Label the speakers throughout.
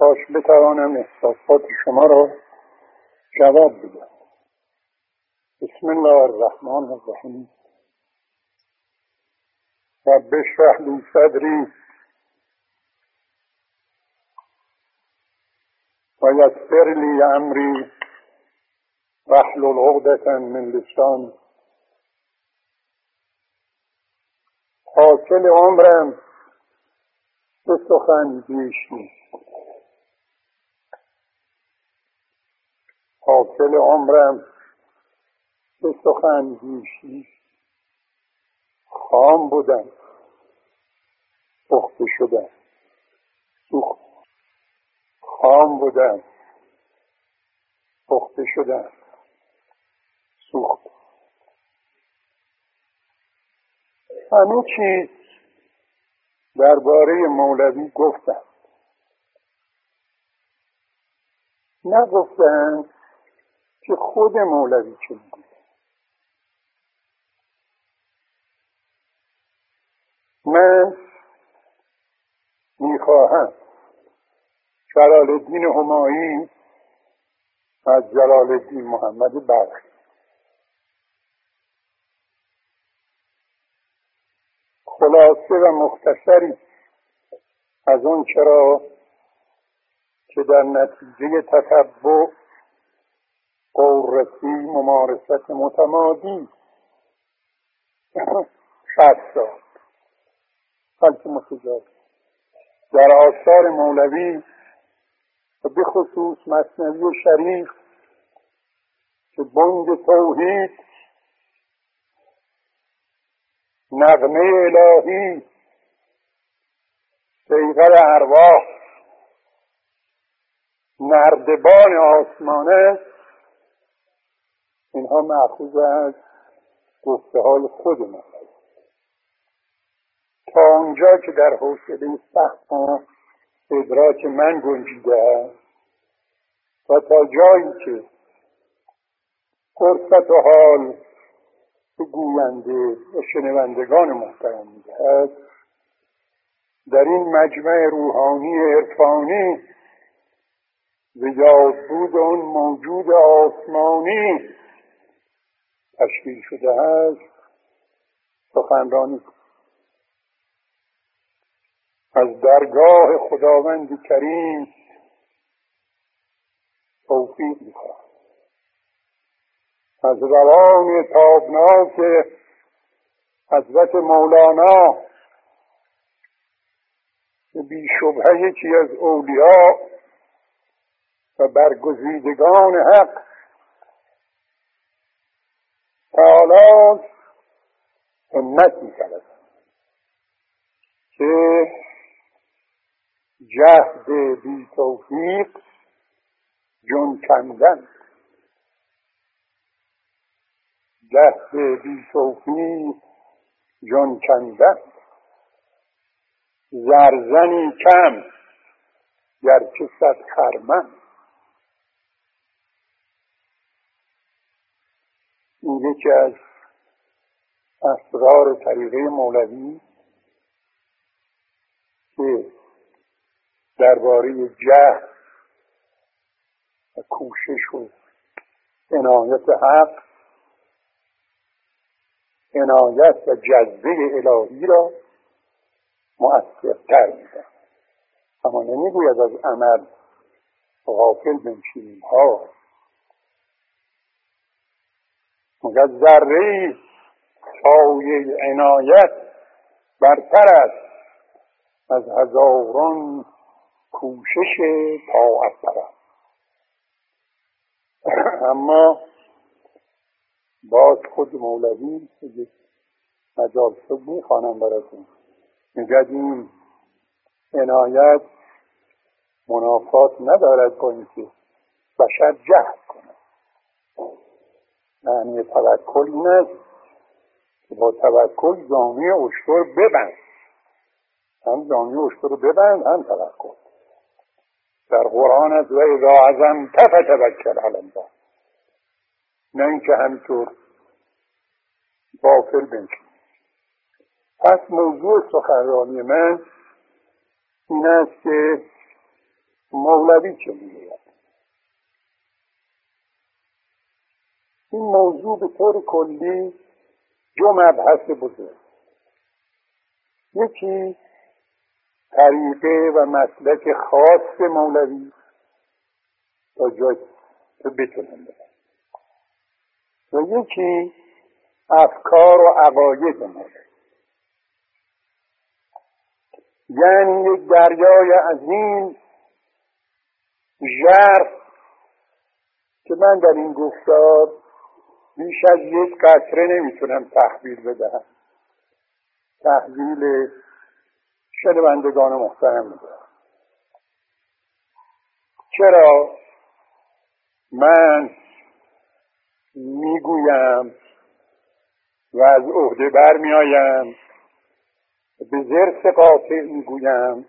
Speaker 1: کاش بتوانم احساسات شما را جواب بدم. بسم الله الرحمن الرحیم. رب اشرح لی صدری و یسر لی امری واحلل عقدة من لسانی. حاصل عمرم به سخن بیش نیست. حاصل عمرم به سخن بیش نیست. خام بودم، پخته شدم، سوخت. خام بودم، پخته شدم، سوخت. همه چیز درباره مولوی گفتم. نگفتم که خود مولوی چه میگه. من میخواهم جلال الدین همایی از جلال الدین محمد بلخی خلاصه و مختصری از اون چرا که در نتیجه تتبع قررسی ممارست متمادی شرط داد. بلکه متجاوز در آثار مولوی و به خصوص مثنوی شریف که بنگ توحید، نغمه الهی، صیقل ارواح، نردبان آسمان است. اینها مأخوذ از گفته های خود من تا اونجا که در حوصله فهم و ادراک من گنجیده و تا جایی که فرصت و حال به گوینده و شنوندگان محترم میدهد، در این مجمع روحانی عرفانی به یادبود اون موجود آسمانی تشکیل شده است سخنرانی کنم. از درگاه خداوند کریم توفیق می‌خواهم. از روان تابناک حضرت مولانا که بی شبهه یکی از اولیاء و برگزیدگان حق تعالی همت می‌کند که جهد بی توفیق جون کندن، جهد بی توفیق جون کندن، زرزنی کم گرچه صد خرمن. این یکی از اسرار طریقه مولوی که درباره جهد و کوشش و عنایت حق، عنایت و جذبه الهی را مؤثرتر می‌دهد. اما نمیگوید از عمل غافل بنشینیم ها، مگر ذره‌ای سایه عنایت برتر است از هزاران کوشش طاعت پرست. اما باز خود مولوی یک مجال شد میخوانم براتون، میگه این عنایت منافات ندارد با اینکه بشر جهد کنه. معنی توکل این است که با توکل زانوی اشتر ببند، هم زانوی اشتر رو ببند هم توکل. در قرآن است و اذا عزمت فتوکل علی الله، نه اینکه همینطور غافل بنشین. پس موضوع سخنرانی من این است که مولوی چه میگوید؟ این موضوع به طور کلی دو مبحث بزرگ، یکی طریقه و مسلک خاص مولوی تا جایی که بتونم بگم، و یکی افکار و عقاید مولوی. یعنی یک دریای عظیم ژرف که من در این گفتار بیش از یک قطره نمیتونم تحویل بدهم. تحویل شنوندگان محترم میدم. چرا من میگویم و از عهده برمیآیم، به ضرس قاطع میگویم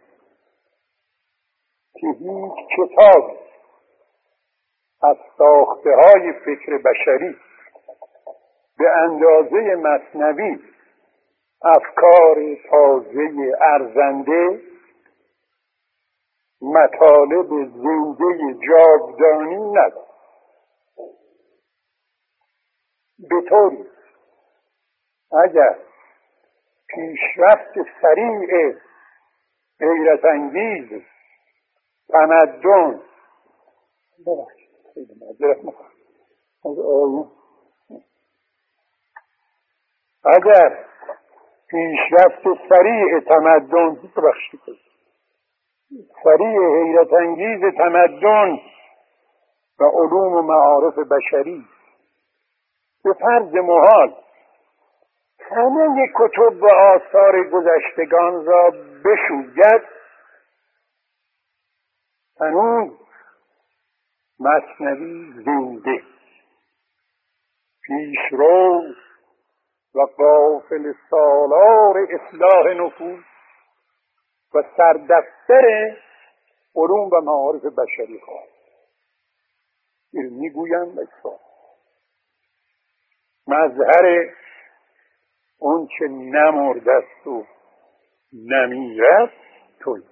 Speaker 1: که هیچ کتاب از ساخته‌های فکر بشری به اندازه مثنوی افکار تازه ارزنده، مطالب زنده جاودانی ندارد. به طوری اگر پیشرفت سریع حیرت انگیز تمدن اگر پیشرفت سریع تمدن سریع حیرت انگیز تمدن و علوم و معارف بشری به فرض محال همه کتب و آثار گذشتگان را بشوید، هنوز مثنوی زنده، پیشرو و قافل سالار اصلاح نفوس و سردفتر علوم و معارف بشری خواهد. این میگویم بسیار مظهر اون که نمرده است و نمیرد توی.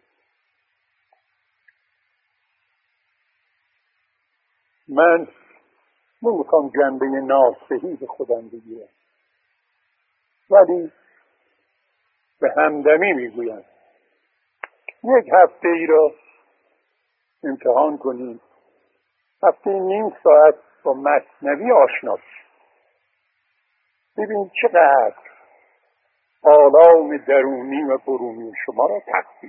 Speaker 1: من نمیخوام جنبه ناصحی به خودم بگیرم، ولی به همدمی میگویم یک هفته ای را امتحان کنیم، هفته نیم ساعت با مثنوی آشنا شید، ببین چقدر آلام درونی و برونی شما را تخفیف.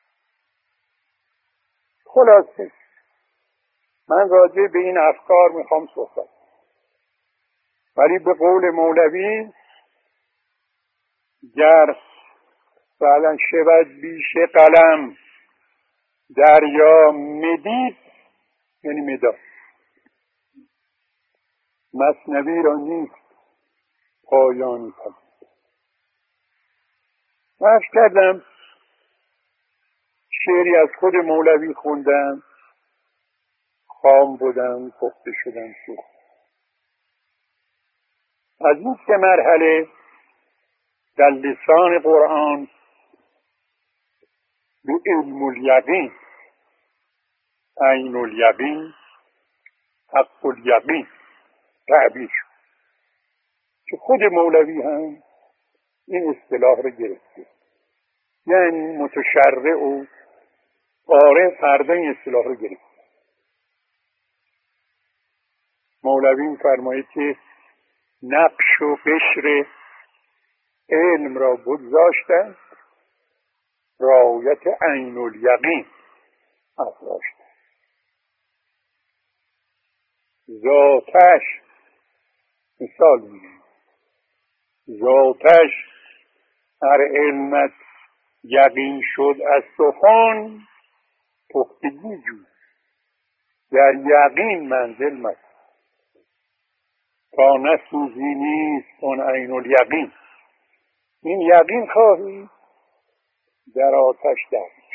Speaker 1: خلاصه من راجع به این افکار میخوام صحبت، ولی به قول مولوی گر فعلا شود بیش قلم دریا مدید، یعنی مداد. مثنوی را نیست پایانی کنم. عرض کردم شعری از خود مولوی خوندم، خام بودم، پخته شدم سوخت. از این سه مرحله در لسان قرآن به علم الیقین، عین الیقین، حق الیقین تعبیر شد که خود مولوی هم این اصطلاح رو گرفته. یعنی متشرع و قارئ فردا این اصطلاح رو گرفته. مولوی می‌فرماید که نقش و قشر علم را بگذاشتند، رعایت عین الیقین افراشتند. ذاتش مثال میگم، ذاتش هر علمت یقین شد از سخن، پختگی جوی در یقین منزل مست، تا نسوزی نیست اون عین الیقین. این یقین خواهی در آتش درمی‌شی.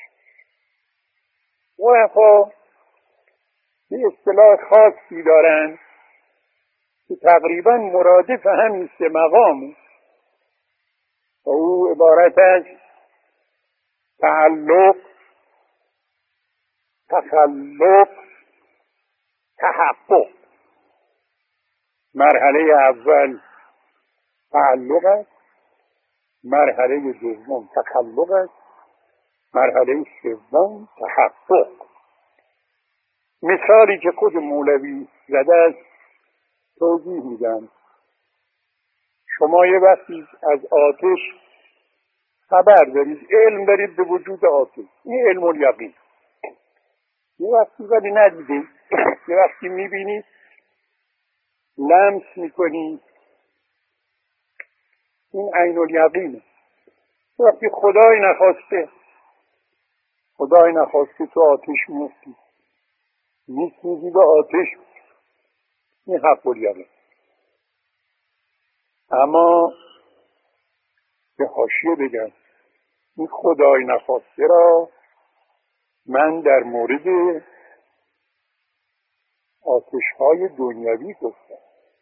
Speaker 1: وقتا یه اصطلاح خاصی دارن که تقریبا مرادف همین سه مقام و او عبارت از تعلق تکلف تحقق. مرحله اول تعلق است، مرحله دوم تخلق است، مرحله سوم تحقق. مثالی که خود مولوی زده است توضیح میدم. شما یه وقتی از آتش خبر دارید، علم دارید به وجود آتش، این علم الیقین. یه وقتی ولی ندیدید، یه وقتی میبینید، لمس میکنید، این عین الیقینه. یه وقتی خدای نخواسته تو آتش میفتی، میسوزی به آتش، این حق الیقین. اما به حاشیه بگم، این خدای نخواسته را من در مورد آتش‌های دنیوی گفتم.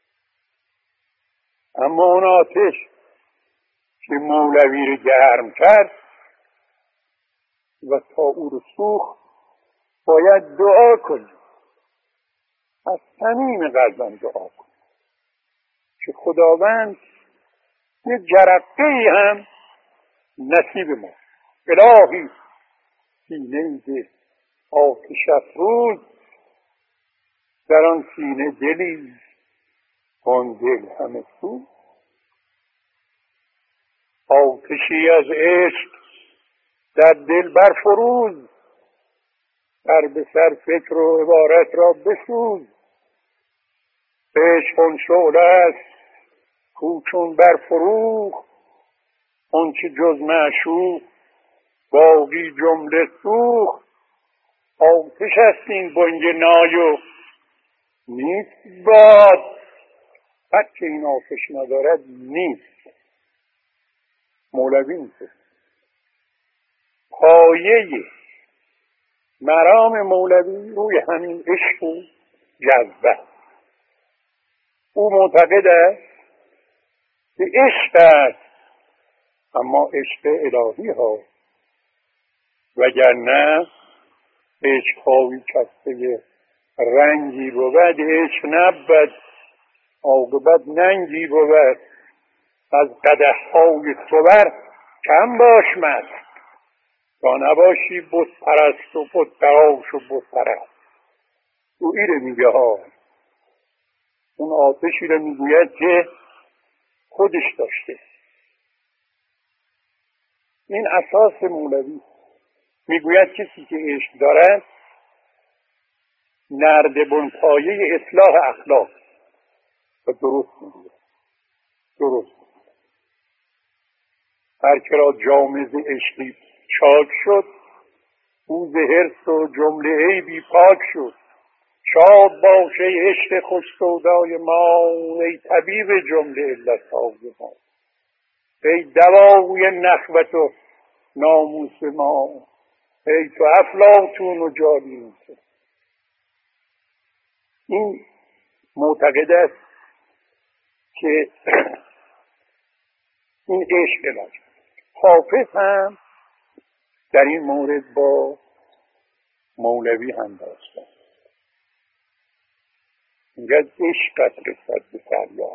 Speaker 1: اما اون آتش که مولوی رو گرم کرد و تا او رو سوخت، باید دعا کنیم، از صمیم قلبم دعا کنیم که خداوند یه جرقه‌ای هم نصیب ما. الهی سینه ده آتش افروز، در آن سینه دلی آن دل همه سوز. آتشی از عشق در دل برفروز، سر به سر فکر و عبارت را بسوز. عشق آن شعله است کو چون برفروخت، آن که جز معشوق باقی جمله سوخت. آتش است این بانگ نای و نیست باد، هر که این آتش ندارد نیست. مولوی میگه پایه مرام مولوی روی همین عشق و جذبه. او معتقد است که عشق است، اما عشق الهی ها، وگرنه عشق هایی کسته رنگی بود، عشق نبود عاقبت ننگی بود. از قدح های صور کم باش مست، تا نباشی بت پرست و بت تراش و بت پرست. او ایره میگه ها، اون آتشی رو میگوید که خودش داشته. این اساس مولوی. میگوید کسی که عشق دارد نردبان پایه اصلاح اخلاق. و درست میگوید، درست. هر که را جام ز عشقی چاک شد، او ز حرص و جمله عیبی پاک شد. شاد باش ای عشق خوش سودای ما، ای طبیب جمله علتهای ما، ای دوای نخوت و ناموس ما، ای تو افلاطون و جالینوس. این معتقد است که این عشق علاج. حافظ هم در این مورد با مولوی هم داشتن. میگه عشقت رسد به فریاد،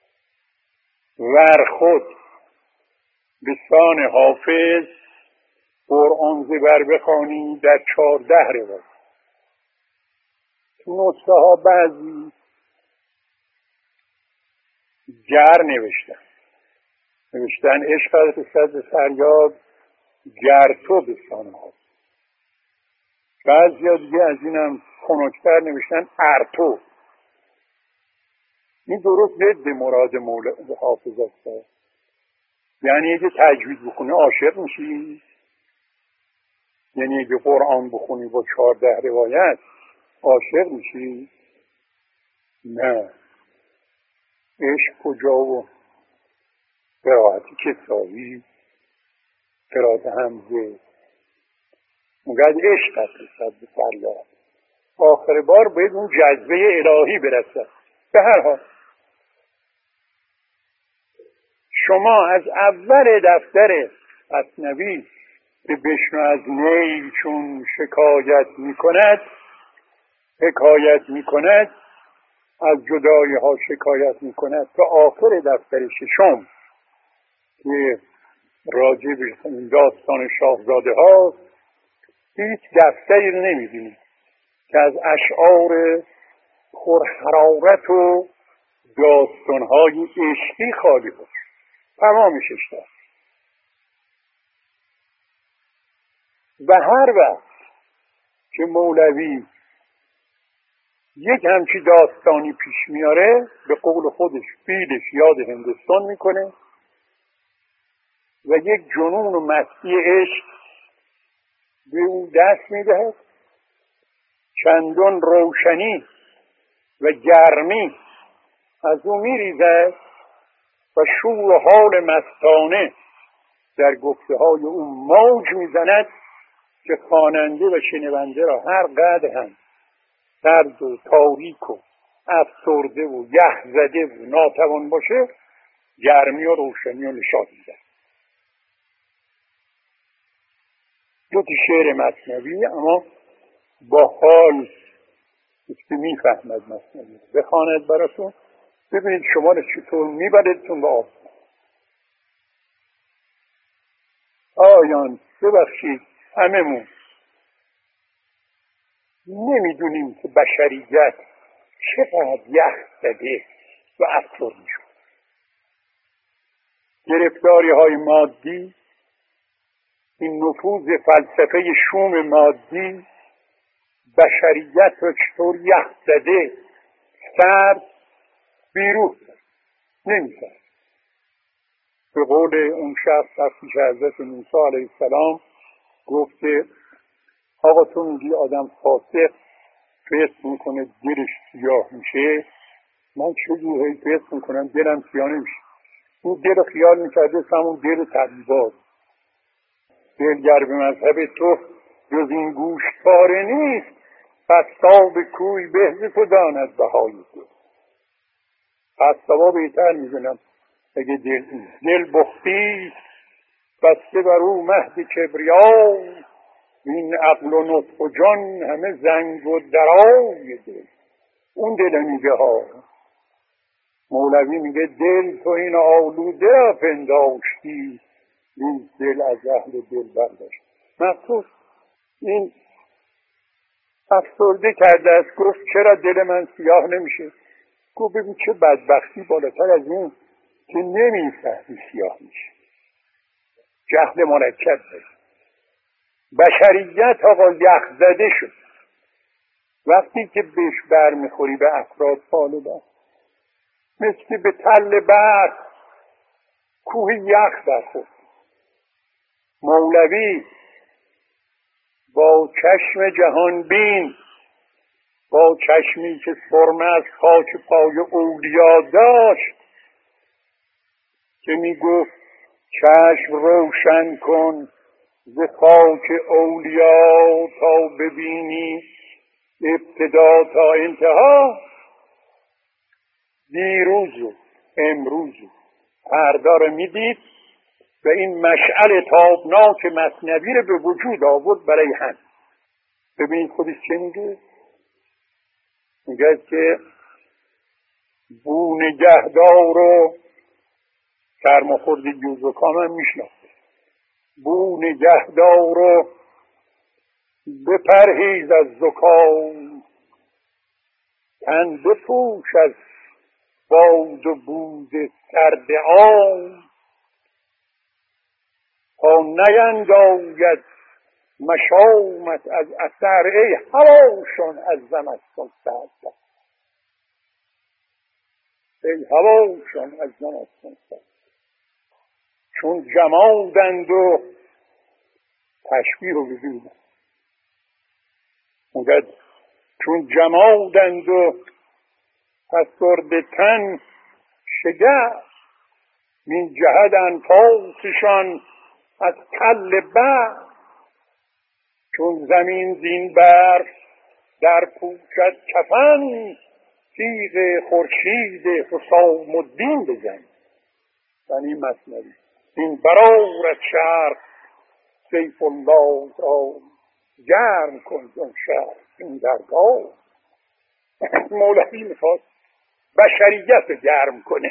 Speaker 1: ور خود به سان حافظ قرآن زبر بخوانی در 14 روایت. تو نسخه ها بعضی گر نوشتن عشقت رسد به فریاد گر تو به سان حافظ. بعضی ها دیگه از اینم خنک‌تر نوشتن ارتو. این درست ضد مراد حافظ است. یعنی اگه تجوید بخونی عاشق میشی، یعنی اگه قرآن بخونی با 14 روایت عاشق میشی؟ نه. عشق کجا و قرائتی کسایی، قرائت همزه. مگرد عشق رسد به فریاد، آخر بار باید اون جذبه الهی برسد. به هر حال شما از اول دفتر مثنوی که بشنو از نی چون شکایت میکند، حکایت میکند، از جدایی ها شکایت میکند، تا آخر دفتر ششم که راجع به این داستان شاهزاده ها هیچ دفتری رو نمیبینید که از اشعار پرحرارت و داستانهای عشقی خالی باشه. تمامش اشتر. و هر وقت که مولوی یک همچی داستانی پیش میاره، به قول خودش فیلش یاد هندوستان میکنه و یک جنون و مستی عشق به او دست میدهد. چندان روشنی و گرمی از او میریزد و شور و حال مستانه در گفته های او موج میزند که خواننده و شنونده را هر قدر هم سرد و تاریک و افسرده و یخ زده و ناتوان باشه، گرمی و روشنی و نشاط میدهد. دو تا شعر مثنوی، اما با حال که میفهمد مثنوی بخواند براتون، ببینید شما رو چطور میبردتون به آسمان. آیان ببخشید هممون نمیدونیم که بشریت چقدر یخ زده و افسرده شد. گرفتاری های مادی، این نفوذ فلسفه شوم مادی بشریت رو چطور یخ زده، سرد، بیروح نمیشه. به قول اون شخص وقتی که حضرت موسی علیه السلام گفته آقا تو میگی آدم فاسق فسق میکنه دلش سیاه میشه، من چجوری فسق میکنم دلم سیاه نمیشه؟ اون دل خیال میکرده همون دل طبیبات. دلگر به مذهب تو جز این گوشتاره نیست، قصاب کوی به تو داند بهای تو. قصابا بهتر میدونم اگه دل بختی بسته بر او مهد کبریا، این عقل و نطق و جان همه زنگ و درای دل. اون دل میگه ها. مولوی میگه دل تو این آلوده را پنداشتی، این دل از اهل دل برداشت. مخصوص این افسرده کرده است. گفت چرا دل من سیاه نمیشه؟ گفت ببین چه بدبختی بالاتر از این که نمیفهمی سیاه میشه. جهل مرکب داره. بشریت آقا یخ زده شد. وقتی که بهش برمیخوری به افراد طالبان، مثل به تل برق کوه یخ برخورد. مولوی با چشم جهان بین، با چشمی که سرمه از خاک پای اولیا داشت، که می گفت چشم روشن کن ز خاک اولیا تا ببینی ابتدا تا انتها، دیروز و امروز و فردا رو میدید و این مشعل تابناک مثنوی رو به وجود آورد برای هم. ببینید خودش چه میگه؟ میگه که بو نگهدار و سرماخورد جوزکام هم میشناسته. بو نگهدار و بپرهیز از زکام، تن بپوش از باد و بود سرد عام، تا نینداید مشامت از اثر. ای هواشان از زمستان سرد، ای هواشان از زمستان سرد. چون جمادند و تشبیه رو ببینید، اونگه چون جمادند و فسرده تن شگفت، من جهد انفاسشان از تل برف. چون زمین زین برف در پوشد کفن، تیغ خورشید حسام الدین بزن. یعنی مثنوی این برآرد شرق سیف الله را گرم کن جان شهر این درگاه. مولوی میخواست بشریت رو گرم کنه.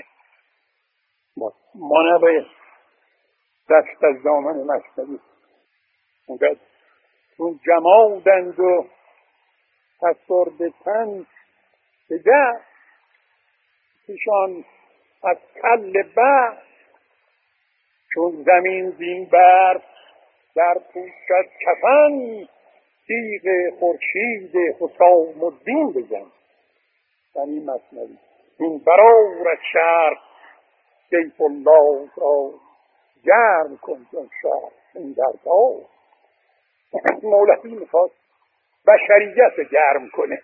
Speaker 1: ما نباید دست از دامن مصنوی اونقدر چون جمادند و فسرده تن به ده پیشان از کل بر چون زمین زین بر در پوشد کفن تیغ خورشید حسام الدین بزن. یعنی مصنوی این برار از شهر سیف الله را گرم کن جان شهر این درگاه. مولوی میخواست بشریت رو گرم کنه.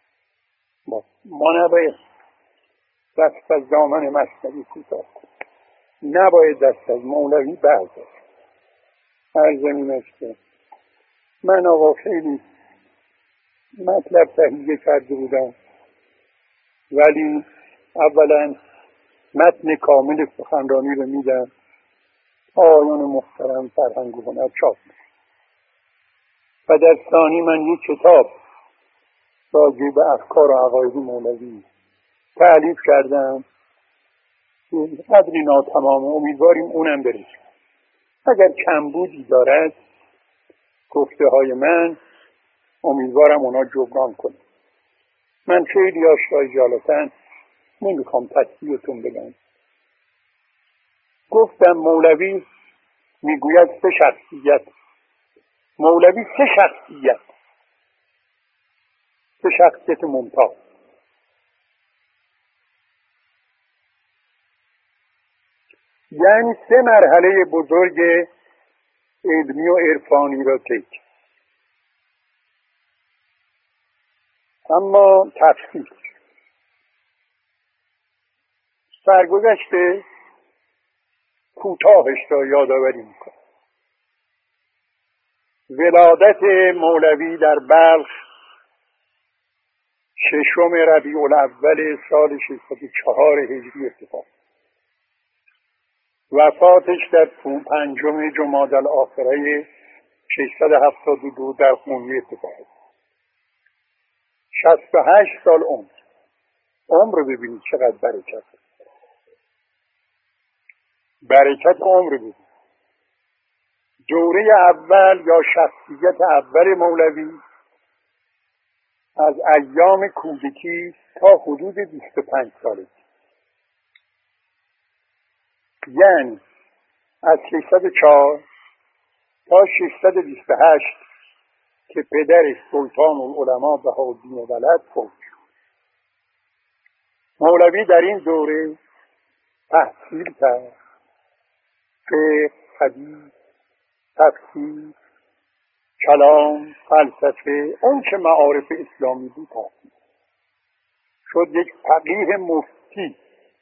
Speaker 1: ما نباید دست از دامن مصنوی کوتاه کنیم، نباید دست از مولوی برداریم. عرض این است که من آقا خیلی مطلب تهیه کرده بودم، ولی اولا متن کامل سخنرانی رو میدم، آقایان محترم فرهنگ و هنر چاپ می‌کنن. و در ثانی من یک کتاب راجع به افکار و عقاید مولوی تألیف کردم، قدری ناتمامه، امیدواریم اونم برسه. اگر کمبودی دارد گفته های من، امیدوارم اونا جبران کنه. من خیلی آشای جالتن نمیخوام تصویرتون بگم. گفتم مولوی میگوید سه شخصیت. مولوی سه شخصیت ممتاز. یعنی سه مرحله بزرگ علمی و عرفانی را طی. اما تفصیل سرگذشت کوتاهش را یادآوری میکنم. ولادت مولوی در بلخ 6 ربیع الاول سال 604 هجری اتفاق. وفاتش در 5 جمادی الاخره 672 در قونیه اتفاق. 68 سال عمر رو ببینید چقدر برکت عمر ببینید. دوره اول یا شخصیت اول مولوی از ایام کودکی تا حدود 25 سالگی، یعنی از 604 تا 628 که پدرش سلطان العلماء بهاءالدین ولد فوت شد. مولوی در این دوره تحصیل کرد، فقه، حدیث، تفسیر، کلام، فلسفه، اون که معارف اسلامی بود تحصیل شد. یک فقیه مفتی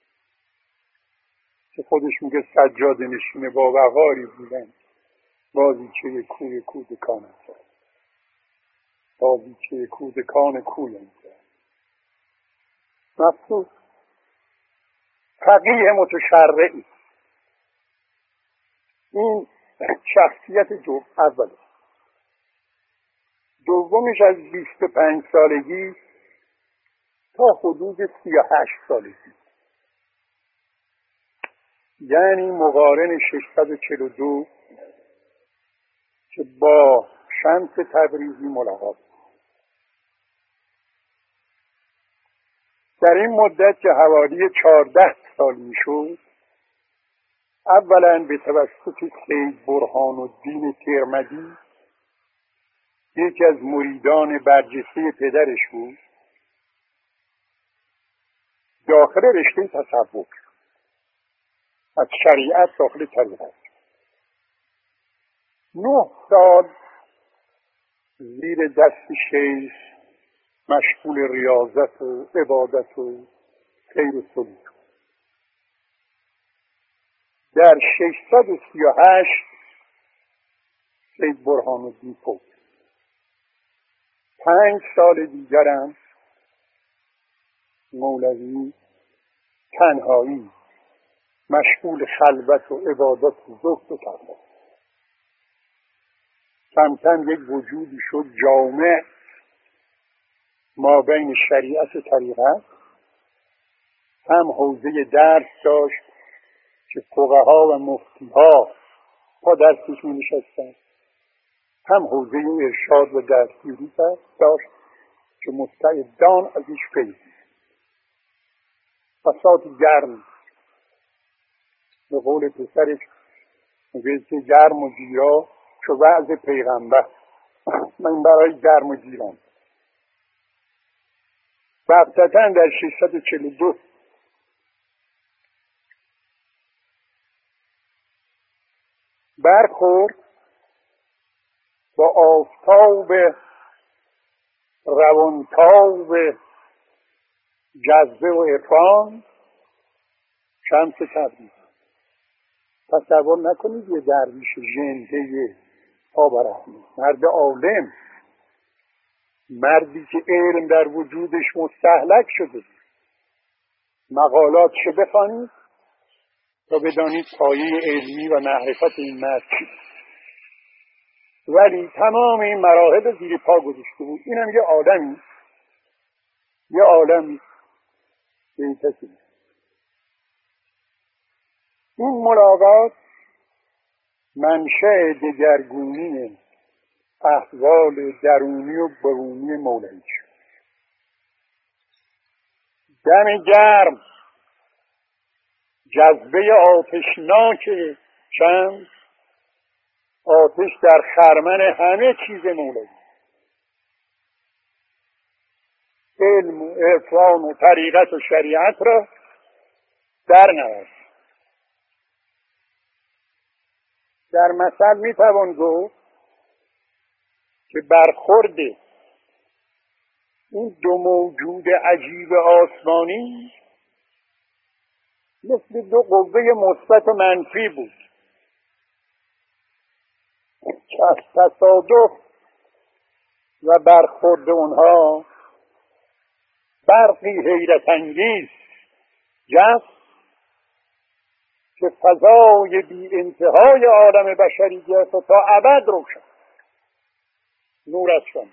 Speaker 1: که خودش میگه سجاده نشین با وقاری بودن، بازیچه کوی کودکان است، بازیچه کودکان کوی است. مفهوم فقیه متشرعی. این شخصیت اول. دومش از 25 سالگی تا حدود 38 سالگی، یعنی مقارن 642 که با شمس تبریزی ملاقات. در این مدت که حوالی 14 سال میشد، اولا به توسط سید برهان الدین ترمذی، یکی از مریدان برجسته پدرش بود، داخل رشته تصوف از شریعت داخل طریقت 9 سال زیر دست شیخ مشغول ریاضت و عبادت و خیر و سلوک. در 638 سید برهان الدین فوت. 5 سال دیگرم مولوی تنهایی مشغول خلوت و عبادت و زهد و تقوا. کم کم یک وجودی شد جامع ما بین شریعت و طریقت. هم حوزه درس داشت که فقها و مفتیها با درسش می نشستن، هم حوزه ارشاد و دستگیری داشت که مستعدان ازش پیدا. بساط گرم، به قول پسرش میگه که گرم و گیرا چو وعظ پیغمبر. من برای گرم و گیرم. بغتتا در 642 برخورد با آفتاب روانتاب جذبه و عرفان شمس تبریز. تصور نکنید یه درویش ژنده آب رحمی، مرد عالم، مردی که علم در وجودش مستهلک شده. مقالاتش بخوانید تا بدانید پایه علمی و معرفت این مرد چیه. ولی تمام این مراحل زیر پا گذاشته بود. اینم یه عالمی به این کسی. این ملاقات منشأ دگرگونی احوال درونی و برونی مولوی شد. دم گرم، جذبه آتشناک شمس، آتش در خرمن همه چیز مولوی، علم و عرفان و طریقت و شریعت را در نورد. در مثل میتوان گفت که برخورد این دو موجود عجیب آسمانی مثل دو قوه مثبت و منفی بود که از تصادف و برخورد اونها برقی حیرت انگیز جست که فضای بی انتهای عالم بشریت و تا ابد روشن نور از شمس.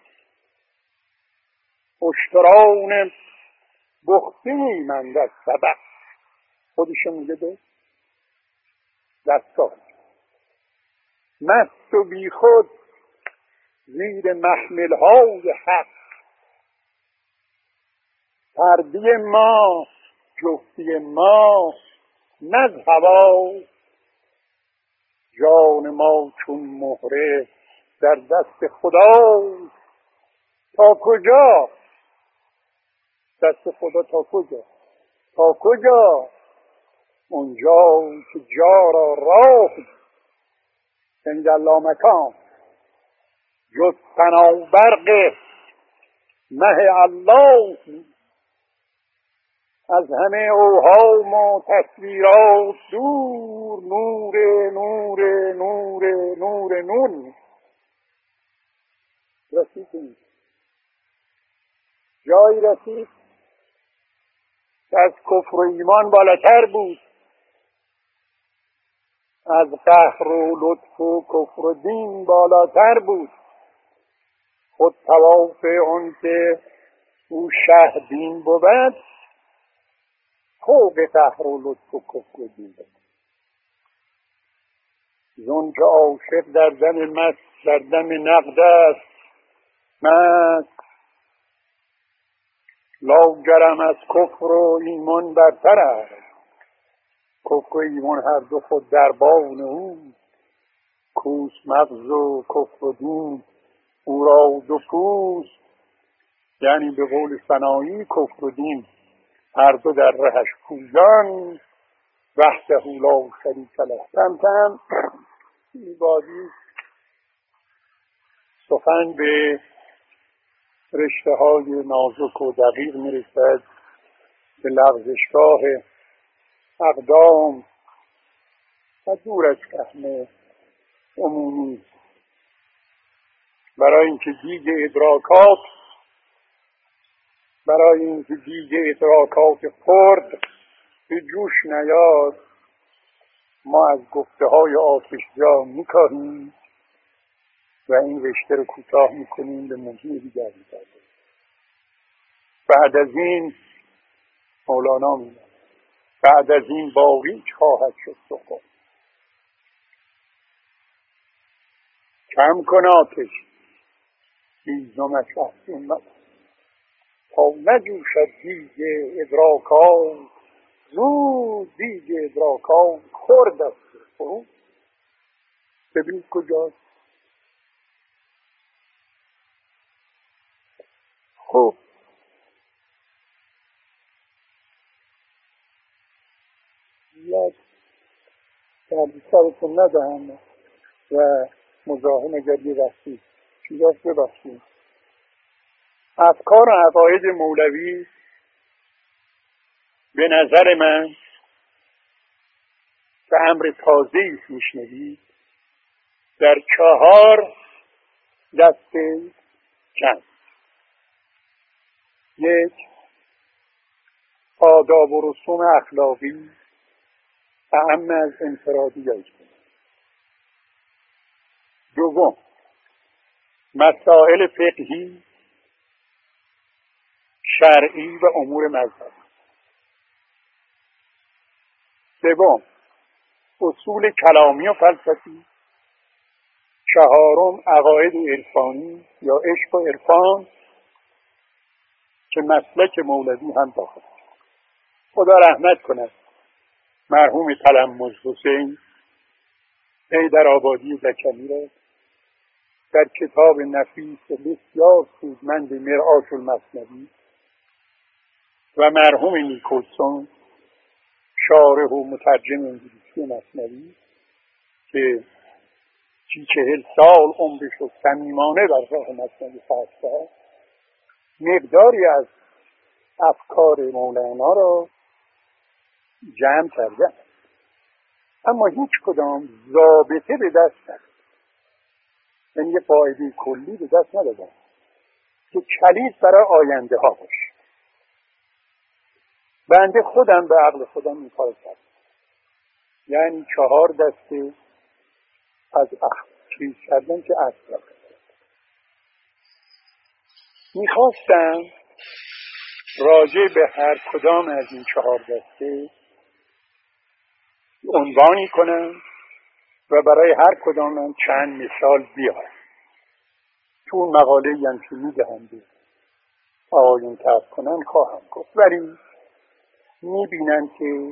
Speaker 1: اشتران بختی من از سبق، خودشون میگه ده دستان مست و بی خود زیر محملهای حق. پردی ما، جفتی ما، نز هوا، جان ما چون مهره در دست خدا. تا کجا؟ دست خدا تا کجا؟ تا کجا؟ اونجا که جا را راه عند اللامکان، جز برق مه الله. از همه اوهام و تصویرات دور، نور نور نور نور نور. رسید جایی رسید که از کفر و ایمان بالاتر بود، از قهر و لطف و کفر و دین بالاتر بود. خود طواف اون که او شه دین بود فوق قهر و لطف و کفر و دین بود. زون که عاشق در دم مست در دم نقد است مست، لاجرم از کفر و ایمان برتر است. کفر و ایمان هر دو خود در بان او، کوس مغز و کفر و دین او را دو پوست. یعنی به قول سنایی کفر و دین هر دو در رهش پویان، وحده لا شریک له. کم کم میبادی سخن به رشته های نازک و دقیق میرسد، به لغزشگاه اقدام و دور از فهم عمومی. برای اینکه دیگ ادراکات خرد به جوش نیاد، ما از گفته های آتش‌جا میکاهیم و این رشته رو کوتاه میکنیم، به موضوع دیگر می‌پردازیم. بعد از این مولانا میگه بعد از این باقی خواهد شد سخن، کم کن آتش هیزمش افزون مکن، تا نجوشد دیگ ادراکات، زود دیگ ادراکات خورد است فرو. ببینید کجاست. خب یاد سرتون ندهم و مزاحم اگر یه وقتی چیزاست ببخشید. افکار و عقاید مولوی به نظر من به امر تازه‌ای میشنوید در 4 دسته جمع. 1 آداب و رسوم اخلاقی اعم از انفرادی یا اجتماعی. 2 مسائل فقهی شرعی و امور مذهبی. 3 اصول کلامی و فلسفی. 4 عقاید عرفانی یا عشق و عرفان که مسلک مولوی هم داخل. خدا رحمت کند مرحوم تلمذ حسین حیدر آبادی زکمی را در کتاب نفیس بسیار سودمند مرآت المثنوی و مرحوم نیکلسون شارح و مترجم انگلیسی مثنوی که 40 سال عمرش و صمیمانه بر راه مثنوی خرج کرد، مقداری از افکار مولانا را جمع کرده، اما هیچ کدام ضابطه به دست نداد. یعنی یه قاعده کلی به دست ندادن که کلید برای آینده ها باشه. بنده خودم به عقل خودم این کار کردم. یعنی 4 دسته از چیز کردن که اصلا میخواستم راجع به هر کدام از این 4 دسته عنوانی کنم و برای هر کدام من چند مثال بیارم. تو اون مقاله هم که میدهم به آقایون طرف کنن خواهم گفت، ولی میبینم که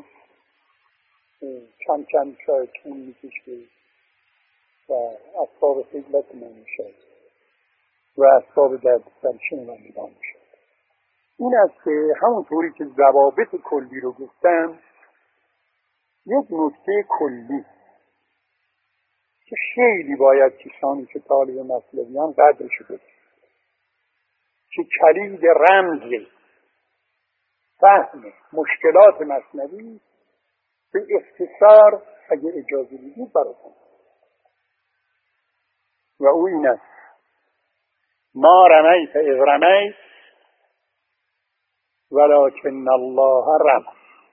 Speaker 1: کم کم شاید طول میکشه و اسباب خجلت من میشه و اسباب دردسر شنوندگان میشه. این است که همونطوری که ضوابط کلی رو گفتم، یک نکته کلی که خیلی باید کسانی که طالب مطلبیان قدرش بده، که کلید رمز فهم مشکلات مثنوی به اختصار اگه اجازه بدید براتون، و او این است: ما رمیت اذ رمیت ولکن الله رمی.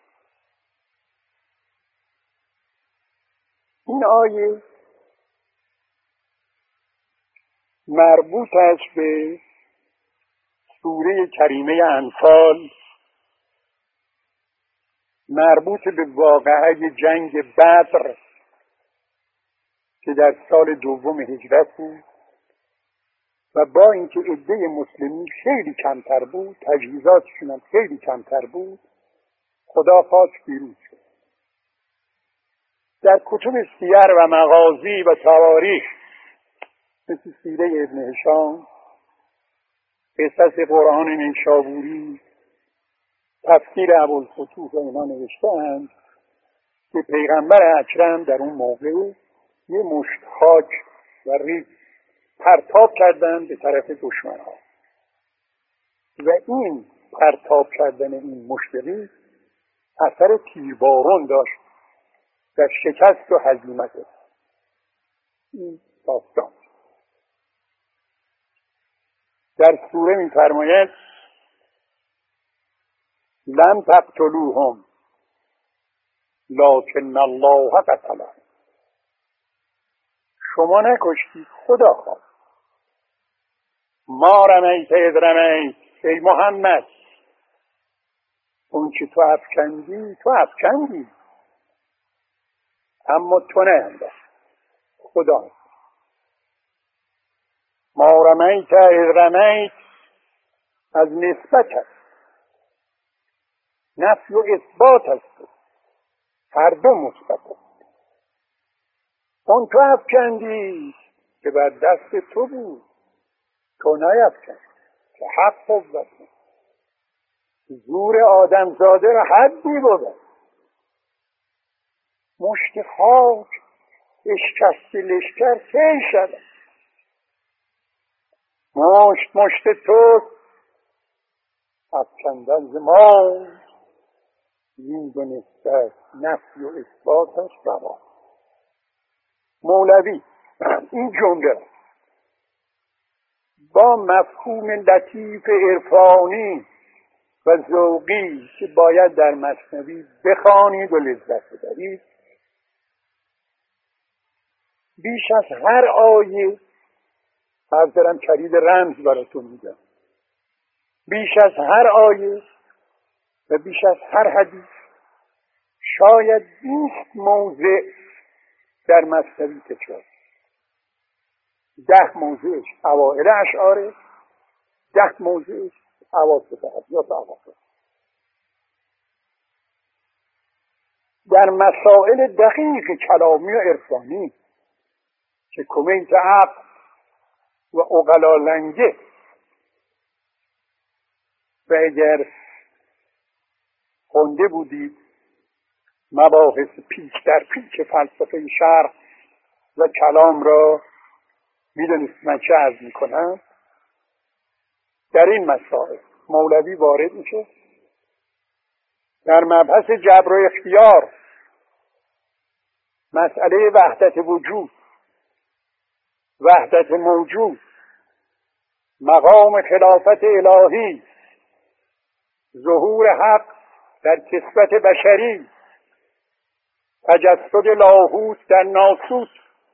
Speaker 1: این آیه مربوط است به سوره کریمه انفال، مربوط به واقعه جنگ بدر که در سال 2 هجرت بود و با اینکه عده مسلمین خیلی کمتر بود، تجهیزاتشون هم خیلی کمتر بود، خدا پاک پیروز شد. در کتب سیر و مغازی و تواریخ مثل سیره ابن هشام، قصص قرآن نیشابوری، تفسیر ابوالفتوح و اینا نوشته‌اند که پیغمبر اکرم در اون موقع یه مشت خاک و ریگ پرتاب کردن به طرف دشمن‌ها و این پرتاب کردن این مشت ریگ اثر تیرباران داشت و شکست و هزیمت. این داستان در سوره می‌فرماید: لم تقتلوهم لکن الله قتلهم. شما نکشتید، خدا خواست. ما رمیت اذ رمیت، ای محمد اون که تو افکندی اما تو نه، خدا. ما رمیت اذ رمیت از نسبت است، نفی و اثبات است، هر دو مثبت است. اون تو افکندی که بر دست تو بود، تو نیفکند که حق قوت. زور آدمزاده را حدی بود، مشت خاک اشکست لشکر کی شود. مشت تو افکندن ز ما، این دو نسبت نفی و اثباتش روا. مولوی این جمله با مفهوم لطیف عرفانی و ذوقی که باید در مثنوی بخوانید و لذت ببرید، بیش از هر آیه، حرف دارم کلید رمز براتون میگم، بیش از هر آیه و بیش از هر حدیث شاید 20 موضع در مثنوی تکرار. 10 موضعش اوائل اشعاره، 10 موضعش اواسط ابیات اواخر. در مسائل دقیق کلامی و عرفانی که کمیت عقل و عقلا لنگه، و اگر خونده بودید مباحث پیچ در پیچ فلسفه شرق و کلام را میدونید من چه عرض میکنم. در این مسائل مولوی وارد میشه در مبحث جبر و اختیار، مسئله وحدت وجود، وحدت موجود، مقام خلافت الهی، ظهور حق در کسوت بشری، تجسد لاهوت در ناسوت،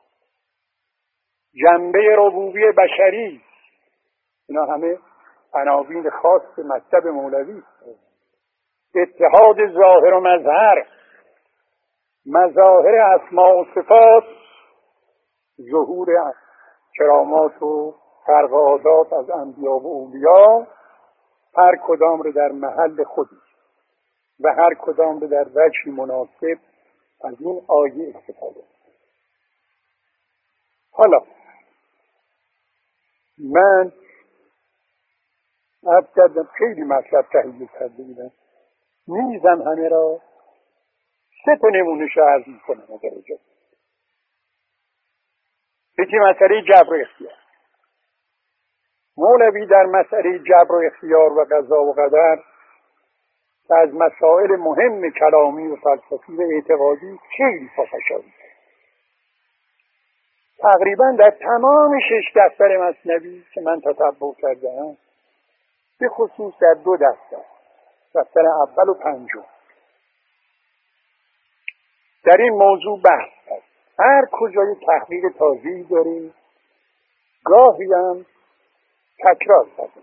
Speaker 1: جنبه ربوبی بشری. اینا همه عناوین خاص مکتب مولوی. اتحاد ظاهر و مظهر، مظاهر اسماء و صفات، ظهور کرامات و خرق عادات از انبیا و اولیا، هر کدام رو در محل خودی و هر کدام رو در وجهی مناسب از این آیه استفاده. حالا من عرض کردم خیلی مطلب تهیه کرده بودم، میزم همه را 3 نمونه‌اش رو عرض میکنم اگر اجازه. یکی مسئله جبر و اختیار. مولوی در مسئله جبر و اختیار و قضا و قدر از مسائل مهم کلامی و فلسفی و اعتقادی خیلی پافشاری کرد. تقریبا در تمام 6 دفتر مثنوی که من تتبع کردم، به خصوص در 2 دفتر اول و 5 در این موضوع بحث کرد. هر کجای تحقیق تازه‌ای داره، گاهی هم تکرار کرده.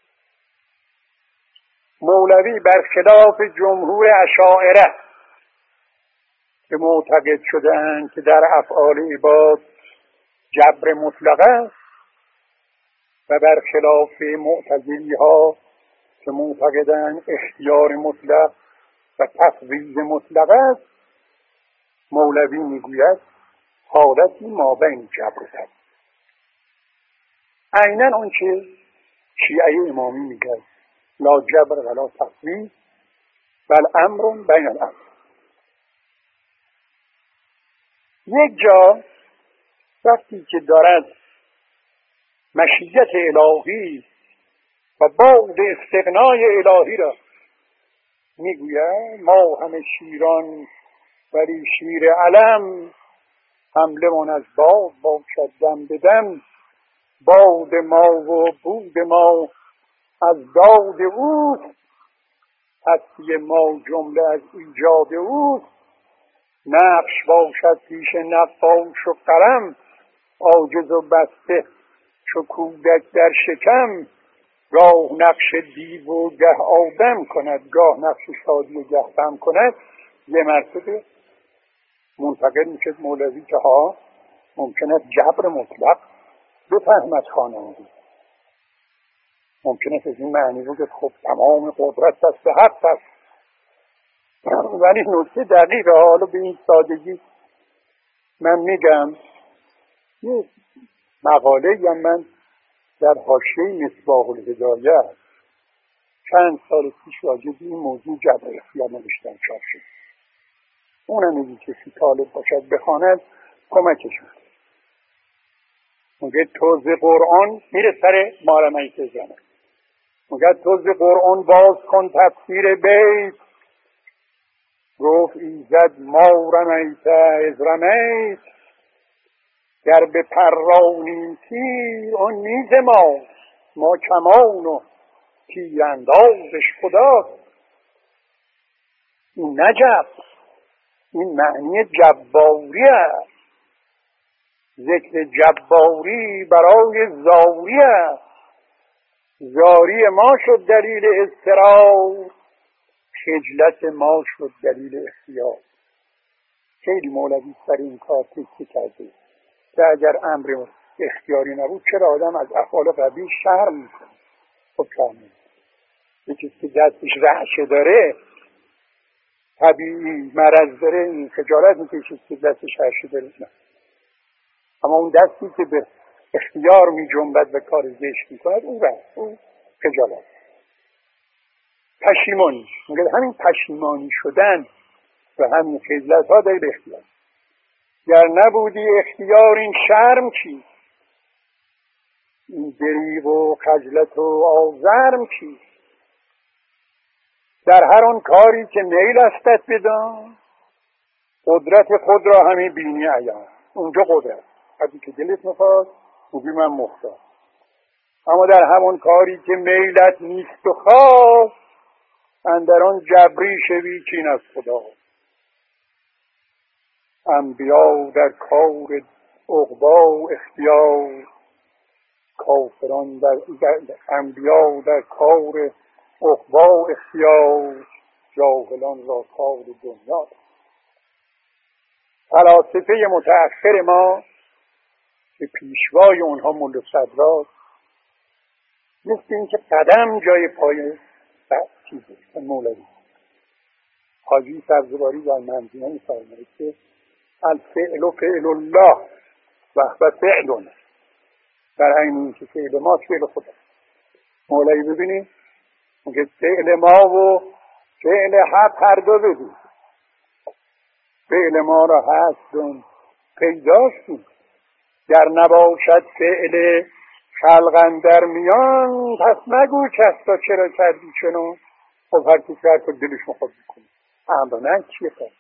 Speaker 1: مولوی برخلاف جمهور اشاعره که معتقد شدند که در افعال عباد جبر مطلق است و برخلاف معتزلی ها که معتقدند اختیار مطلق و تفویض مطلق است، مولوی میگوید حالتی مابین جبر و تفویض. عیناً اون که شیعه امامی میگه لا جبر ولا تفویض بل امر بین الامر. یک جا وقتی که دارد مشیت الهی و بعد استغنای الهی را میگوید، ما همه شیران ولی شیر علم، حمله من از باد باشد دم به دم، باد ما و بود ما از داد اوست، هستی ما جمله از ایجاد اوست، نقش باشد پیش نقاش و قلم، عاجز و بسته چو کودک در شکم، گاه نقش دیو و گه آدم کند، گاه نقش شادی و گه غم کند. یه مرتبه منتقل میشه مولوی که ها ممکن است جبر مطلق بفهمد خواننده، ممکن است از این معنی رو که خب تمام قدرت دست حق است، ولی نکته دقیقه حالا به این سادگی من میگم. یه مقاله یا من در حاشیه مصباح الهدایه چند سال پیش راجع به این موضوع جبر اختیار نوشتم، چاپ شد. اونم اگه کسی طالب باشد بخواند کمکش میکنه. میگه توز قرآن میره سر مارمیت زنه، میگه توز قرآن باز کن تفسیر بیت، گفت ایزد ما رمیت از رمیت، گر به پرانی تیر آن نیز ما کمان و تیراندازش خدا. این نجب، این معنی جباری است. ذکر جباری برای زاری است، زاری ما شد دلیل اضطرار، خجلت ما شد دلیل اختیار. خیلی مولوی سر این کار تکیه کرده که اگر امر اختیاری نبود چرا آدم از افعال قبیح شرم میکنه. خب شرم یکی که دستش رعشه داره، طبیعی مرض داره، این خجالت میکشه که دستش رعشه داره. اما اون دستی که به اختیار میجنبد و کار زشت میکند اون خجالت. پشیمانی، میگه همین پشیمانی شدن و همین خجلت ها داره به اختیار. گر نبودی اختیار این شرم چی، این دریغ و خجلت و آزرم چی. در هر آن کاری که میل استت بدان، قدرت خود را همی بینی عیان. اونجا قدرت، وقتی که دلت میخواد بگی من مختار. اما در همون کاری که میلت نیست و خواه، اندر آن جبری شوی کین از خدا. انبیا در کار عقبا اختیار، کافران انبیا در کار عقبا اختیار، جاهلان را کار دنیا. فلاسفه متأخر ما که پیشوای اونها ملا صدرا، مثل این که قدم جای پای چیزه مولوی. حاجی سبزواری در منظومه می‌فرماید که الفعل فعل الله و فعلنا، در عین این که فعل ما فعل خدا. مولوی ببینید میگه فعل ما و فعل حق هر دو ببین. فعل ما را هست پیداشتیم، گر نباشد فعل خلق در میان، پس مگو کستا چرا کردی چنان. خب هر کی کرد که دلش میخواد بکنه. امرنن چیه کرد؟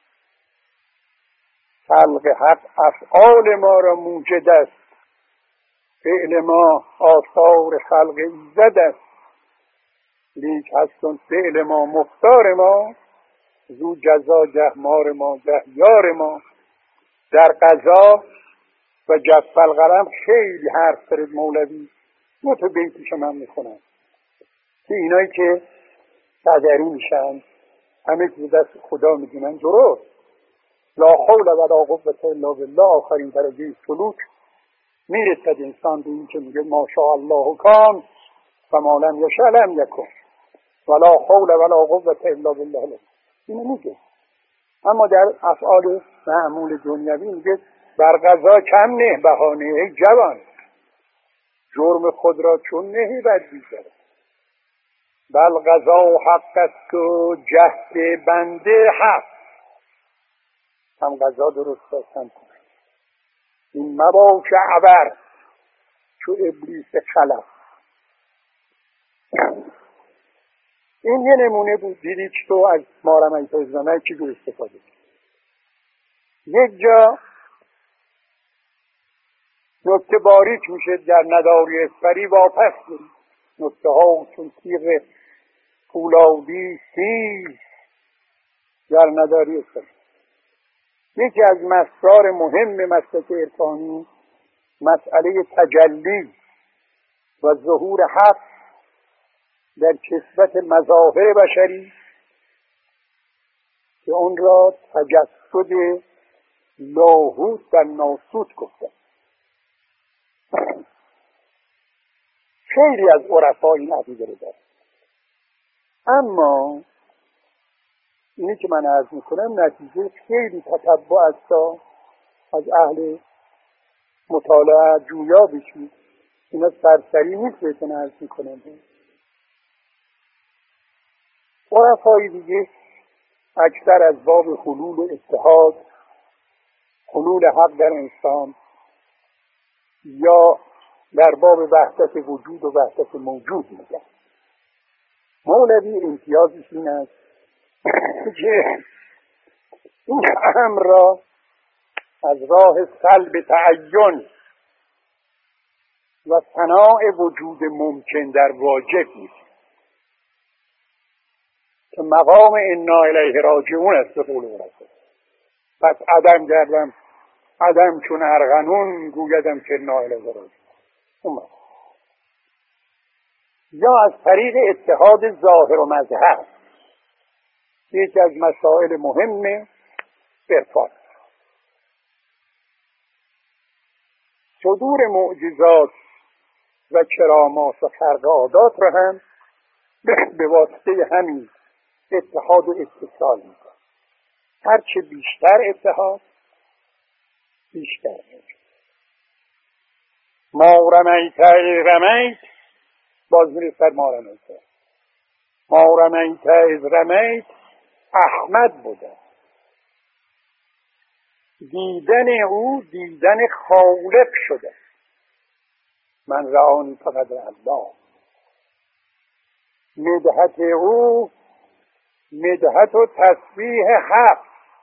Speaker 1: خلق حق افعال ما را موجد است، فعل ما آثار خلق ایزد است. لیک هستون فعل ما مختار ما، زو جزا گه مار ما گه یار ما. در قضا و جف القلم خیلی حرف داره مولوی. تو بیتیش من میخونم که اینایی که قدری میشن همه که دست خدا میدونن درست. لا حول ولا قوة الا بالله، آخرین درجه سلوک میرسد انسان به این که میگه ماشاء الله کان و ما لم یشاء لم یکن ولا حول ولا قوة الا بالله. اینو میگه. اما در افعال معمول دنیوی میگه بر قضا کم نه بهانه، ای جوان جرم خود را چون نهی بد بیزاره. بل قضا حق است و جهد بنده حق. هم قضا درست است هم کنه. این مباش عبر چو ابلیس خلف. این یه نمونه بود. دیدی که تو از مارمیت ازدانه چی دور استفاده کنی. یک جا نکته باریک میشه در نداری اسفری واپس برید. نکته ها چون تیغ پولادی تیز در نداری اسفری. یکی از مسرار مهم مسلک عرفانی مسئله تجلی و ظهور حق در کسوت مظاهر بشری که اون را تجسد لاهوت در ناسوت گفتن. خیلی از عرفا این عقیده رو دارن، اما اینی که من عرض میکنم نتیجه خیلی تتبع است از اهل مطالعه جویا بشید. اینا سرسری نیست بهتون عرض میکنم. عرفای دیگه اکثر از باب حلول و اتحاد، حلول حق در انسان، یا در باب وحدت وجود و وحدت موجود میگن. مولوی امتیازش این است که این امر را از راه سلب تعین و فناء وجود ممکن در واجب نیست که مقام انا الیه راجعون است به قول عرفا. پس عدم کردم، عدم چون ارغنون گویدم که انا الیه راجعون. یا از طریق اتحاد ظاهر و مظهر، یکی از مسائل مهم عرفان. صدور معجزات و کرامات و خرق عادات را هم به واسطه همین اتحاد و اتصال میکنه. هرچه بیشتر اتحاد بیشتر میشه. ما رمیت اذ رمیت، باز میرسد ما رمیت. ما رمیت اذ رمیت احمد بوده. دیدن او دیدن خالق شده. من رآنی فقط الله. مدحت او مدحت و تسبیح حق.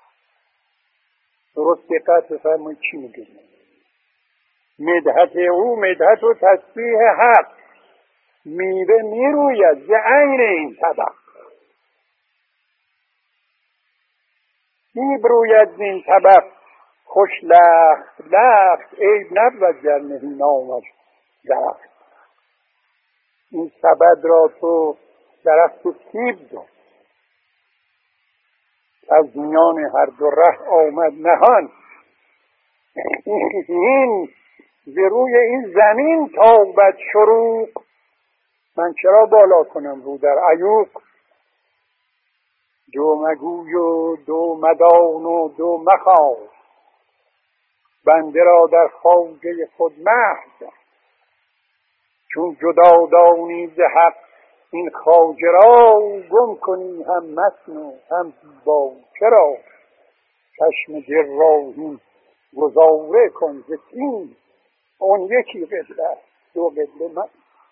Speaker 1: درست دقت بفرمایید چی میگه؟ مدحت او مدحت و تسبیح حق. میوه میروید ز عین این طبق. میبروید این طبق خوش لخت لخت عیب نبود گر نهی نامش درخت. این سبد را تو درخت سیب دار، از میان هر دو ره آمد نهان. این ز روی این زمین تابد شروق. من چرا بالا کنم رو در عیوق؟ دو مگوی و دو مدان و دو مخواه، بنده را در خواجه خود مهد. چون جدا دانی ز حق این خواجه را، گم کنی هم متن و هم زیبا. چرا چشم دل را این گذاره کن ز تین، اون یکی قبله دو قبله من.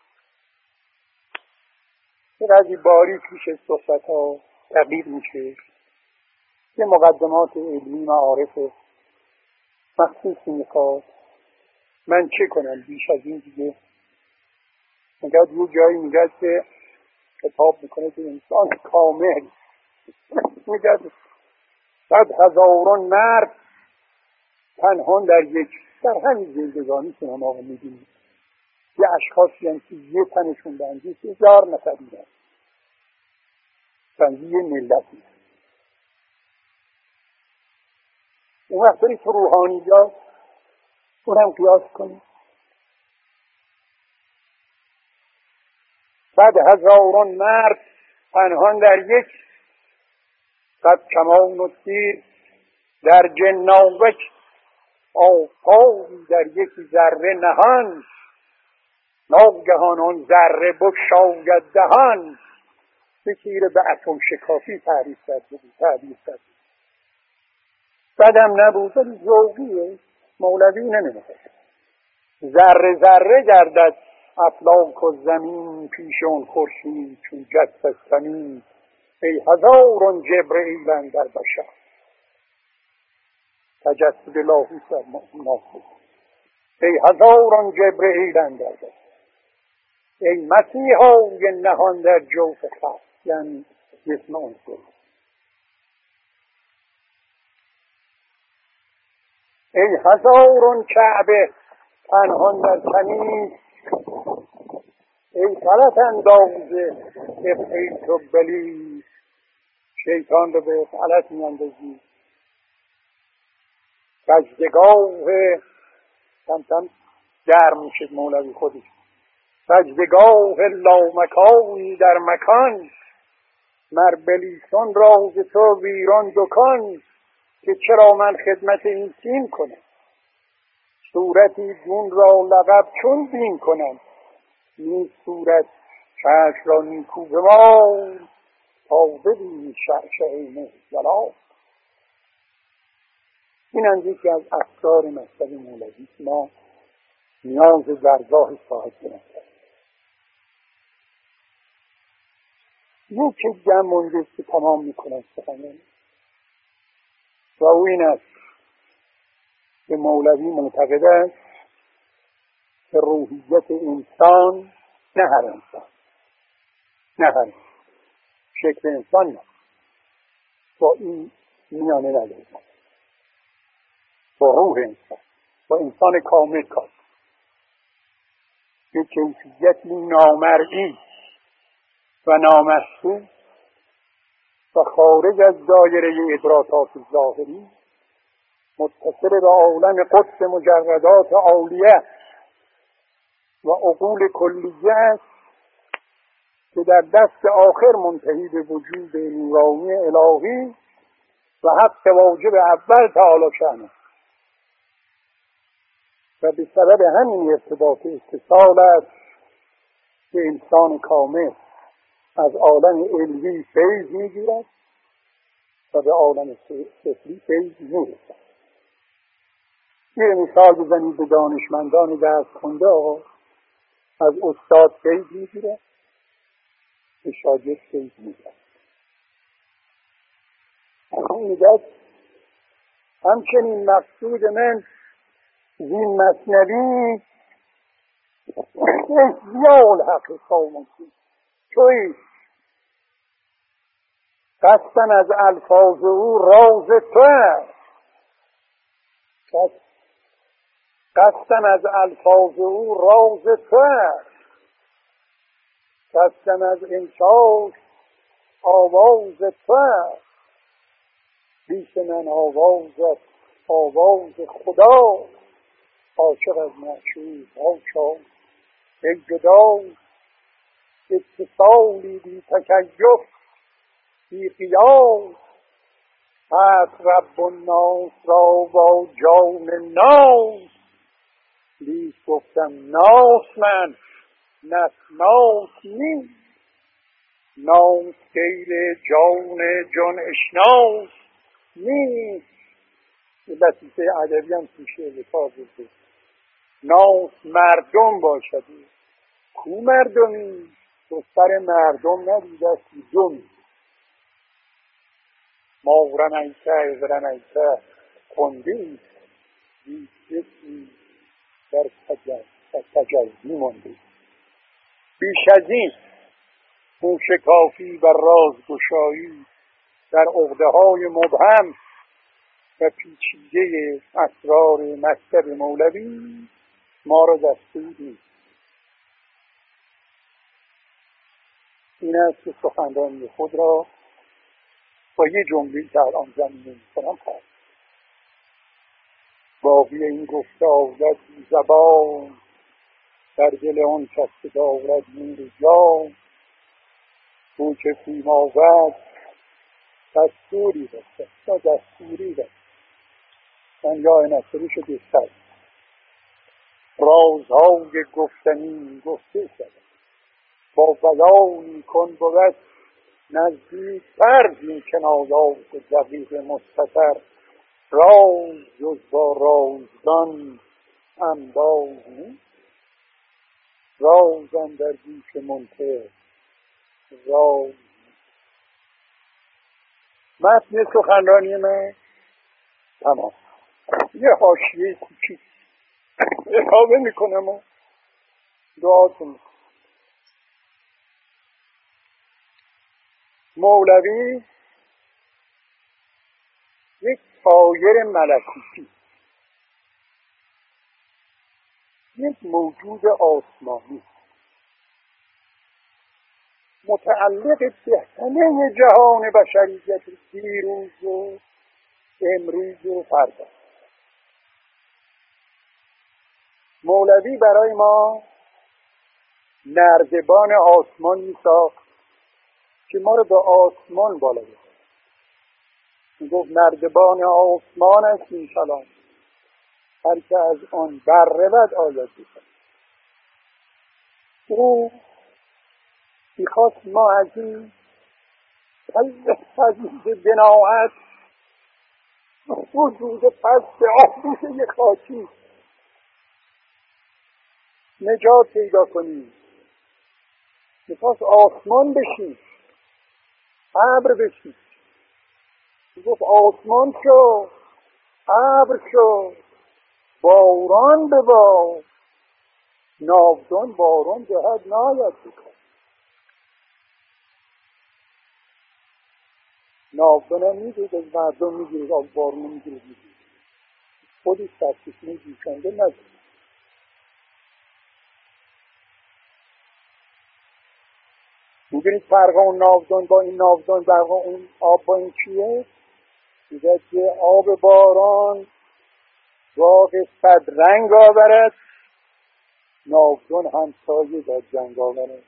Speaker 1: اینقدر باریک میشه صحبت ها، دقیق میشه. یه مقدمات علمی معارف مخصوصی میخواد. من چه کنم بیش از این دیگه؟ میگه یه جایی میگه که کتاب میکنه که انسان کامل، میگه 100,000 مرد پنهان در یک، در همین زندگانی که هم آقا میدونید یه اشخاصی هم که یه تنشون بندی 1000 نفر میدن بندی یه ملتی. اون وقت داری تو روحانیات اونم قیاس کنی. 100,000 مرد پنهان در یک، قد کمان و تیر در جناوک، آفتابی در یک ذره نهان. ناگهان آن ذره بگشاید دهان. به تیر به اتم شکافی تعریف کرد. بدم نبود ولی ذوقیه. مولوی نمیخواد ذره ذره گردد افلاک و زمین، پیش اون خورشید چون جست از زمین. ای هزاران جبرئیل اندر بشر، تجسد لاهوت در ناسوت. ای هزاران جبرئیل اندر بشر، ای مسیحای نهان در جوف خلق، یعنی جسم عنصر. ای هزاران کعبه پنهان در کنیز، ای غلط اندازه افعیت و بلی، شیطان رو به غلط میاندازی. سجدگاه کم کم گرم میشد مولوی خودش. سجدگاه لامکانی در مکان، مر بلیسان راز تو ویران دکان. که چرا من خدمت این تیم کنم، صورتی دون را لقب چون دین کنم. نیست صورت چشم را نیکو بمال، تا ببینی شعشعه مهزلا. این هم یکی از اسرار مکتب مولوی که ما نیاز درگاه صاحب کنیم. یک جمع مونده که تمام میکنن سخنان و او این است که مولوی معتقد است که روحیت انسان نه هر انسان، نه هر شکل انسان نه، با این میانه نداره، با روح انسان، با انسان کامل کار، یک کیفیتی نامرئی و نامحسوس و خارج از دایره ادراکات ظاهری، متصل به عالم قدس مجردات عالیه و عقول کلیه است که در دست آخر منتهی به وجود نورانی الهی و حق واجب اول تعالی شأنه و به سبب همین ارتباط اتصال است که انسان کامل از عالم علوی فیض میگیرد و به عالم سفلی فیض میرسد. یه مثال بزنید به دانشمندان درس خونده از استاد فیض میگیرد، به شاگرد فیض میگیرد. میگه همچنین مقصود من زین مثنوی احیاء الحق خاموشی توی قصدم از الفاظ او راز تو است، قصدم از الفاظ او راز تو است، قصدم از انشاش آواز تو است. بیش من آوازت آواز خدا، عاشق از معشوق حاشا ای جدا. اتصالی بی تکیف بی قیاس، هست رب الناس را با جان ناس. لیک گفتم ناس من ناس نیست، ناس غیر جان اشناس نیست. لطیفه ادبی هم توشه به کار بده. ناس مردم باشد، کو مردمی؟ دختر مردم ندیدستی دومی. ما رمیته و رمیته خونده ایست، بیشتی در تجلی مانده. بیش از این موشکافی و رازگشایی در عقده‌های مبهم و پیچیده اسرار مکتب مولوی ما را دستور نیست. این است که سخنرانی خود را با یه جمله که الان زمینه می‌کنم پس باقی این گفته آورد زبان، در دل آن کس که دارد نور جان. او که فیم آورد دستوری داشت یا دستوری داشت، من یا نصریش بستر رازهای گفتنی گفته شد، با بیانی کن بود نزدیک فرزی کنایات دقیق مستتر. راز جز با رازدان انباز نیست، رازم در گوش منکر راز. متن سخنرانی من تمام. یه حاشیه کوچیک اضافه میکنم و دعاتون میکنم. مولوی یک طایر ملکوتی، یک موجود آسمانی، متعلق به همه جهان بشریت دیروز و امروز و فردا. مولوی برای ما نردبان آسمان می ساخت که ما رو به آسمان بالا ببره. می گفت نردبان آسمان است این کلام، هر که از آن بررود آید بکن. او میخواست ما از این بناعت وجود پست آبوده خاکی نجات پیدا کنیم. میخواست آسمان بشیم، ابر بشیم. میگفت آسمان شو، ابر شو، باران ببار، ناودان باران جهد ناید بکن. ناودان هم میگید از مردم میگید، از بارون میگید، خودی سرکشنه جوشنده نزد. میدونید فرق اون ناودان با این ناودان، فرق اون آب با این چیه؟ میگه که آب باران باغ صد رنگ آورد، ناودان همسایه در جنگ آورد.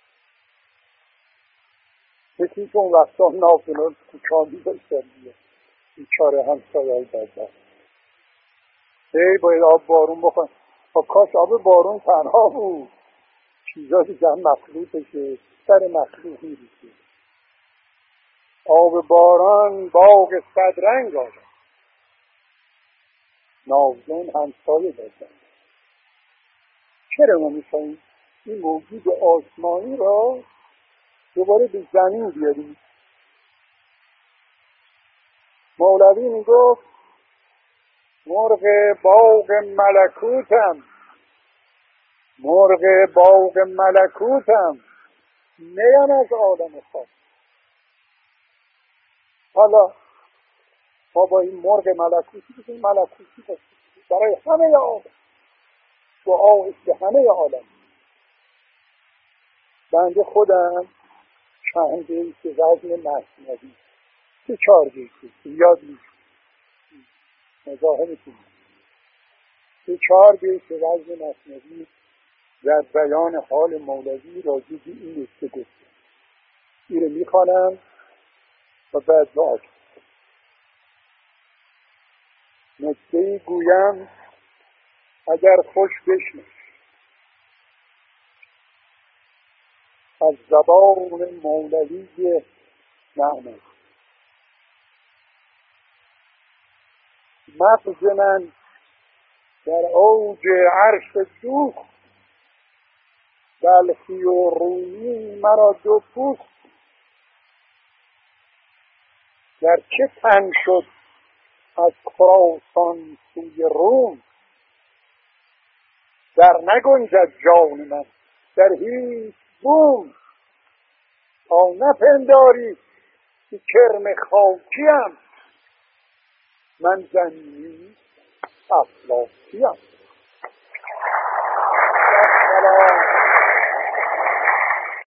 Speaker 1: مثل که اون وقتا ناودان ها کوچا می‌داشتن بیچاره همسایه های در باید آب بارون بخوان. کاش آب بارون تنها بود، چیزا دیگه هم مخلوطشه، سر مخلوط میریزه. آب باران باغ صد رنگ آورد، ناودان همسایه در جنگ. چرا ما میخواییم این موجود آسمانی را دوباره به زمین بیاریم؟ مولوی میگفت مرغ باغ ملکوتم، مرغ باغ ملکوتم، نیم از عالم خاک. حالا ما با این مرغ ملکوتی بکنیم ملکوتی باشیم برای همه عالم، دعا به همه عالم. بنده خودم چند بیت وزن مثنوی 3-4 بیت یاد میشه، مزاحمتون 3-4 بیت وزن مثنوی در بیان حال مولوی راجع به این نکته گفته. این رو میخوانم و بعد دعا کنم. نکته‌ای گویم اگر خوش بشنو، از زبان مولوی نعمت. مغز من در اوج عرش دوست، بلخی و رومی مرا دو پوست. در چه تن شد از خراسان سوی روم، در نگنجد جان من در هیچ بوم. تا نپنداری که کرم خاکیم، من زمینی افلاکیم.